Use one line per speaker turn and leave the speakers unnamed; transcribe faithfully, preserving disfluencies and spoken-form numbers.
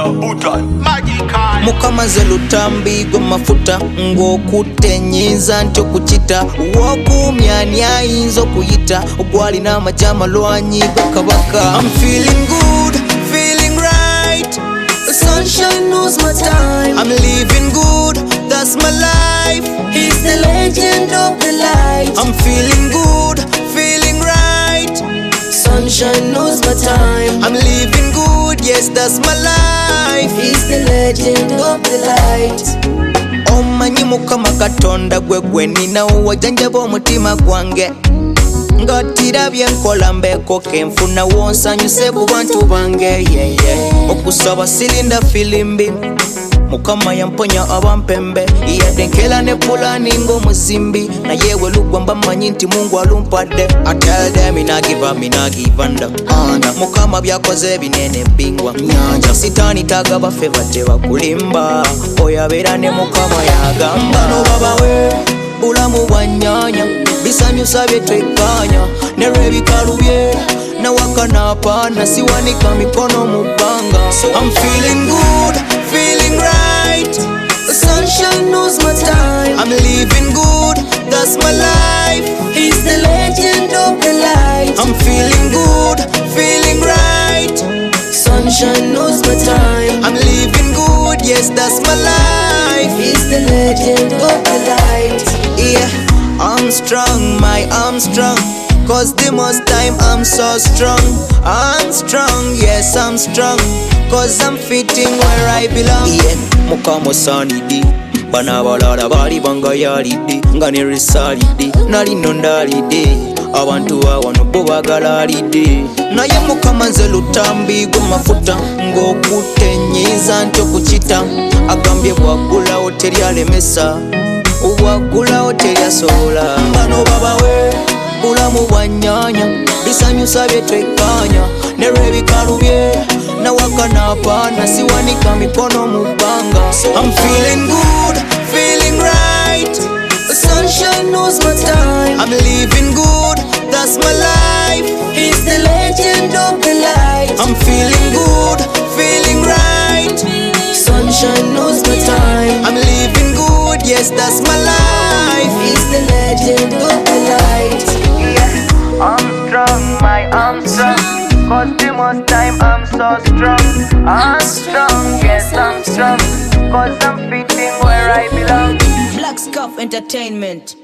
Mukama nze lutambi gwe mafuta ng'okutenyiza nti okukita w'okuumya ani ayinza okuyita ogwalina amagye amalwanyi ga kabaka. I'm feeling good, feeling right.
The sunshine knows my time.
I'm living good, that's my life.
He's the legend of the light.
I'm feeling good, feeling right.
Sunshine knows my time.
I'm living good, yes, that's my life.
He's the legend of the light.
Omanyi Mukama Katonda gwe gwe ninawo wajjanjaba omutima gwange ng'attira byenkola mbeeko kenfuna wonsanyuse ku bantu bange yeah, yeah. Okusaba sirinda filimbi Mukama yamponya abampembe yadde nkera ne pulani ng'omuzimbi naye we lugwa mba mmanyi nti Mungu alumpadde. I tell them me not give up, me not give under. Mukama byakoze binene bingwa nyanja sitaani tagaba feva tebakulimba oyabeera ne Mukama yagamba no baba we bulamu bwa nnyanya bisanyusa byetwekkaanya ne lw'ebikalu bye nawaka n'apaana siwanika mikono mu bbanga. I'm feeling good, feeling right.
The sunshine knows my time.
I'm living good, that's my life.
He's the legend of the light.
I'm feeling good, feeling right.
Sunshine knows my time.
I'm living good, yes, that's my life.
He's the legend of the light.
Yeah, I'm strong, my arm strong. Cause the most time I'm so strong. I'm strong, yes, I'm strong. Cause I'm fitting where I belong. Yeah, Mukama sanidi bana abalala bali bangayalidde nga ne risalidde nali nondalidde abantu awano bo bagalalidde naye Mukama nze lutambi gwe mafuta ng'okutenyiza nti okukita agambye bwagulawo teryalemesa obwagulawo teryasobola. Bano babawe bulamu bwa nnyanya bisanyusa byetwekkaanya ne lw'ebikalu bye nawaka n'apaana siwanika mikono mu bbanga. I'm feeling good, feeling right.
The sunshine knows my time.
I'm living good, that's my life.
He's the legend of the light.
I'm feeling good, feeling right.
Sunshine knows my time.
I'm living good, yes, that's my life.
He's the legend of the light.
Yeah, I'm strong, my arm strong. Cause the most time I'm so strong. I'm strong, yes, I'm strong. Cause I'm fitting where I belong.
Black Scuff Entertainment.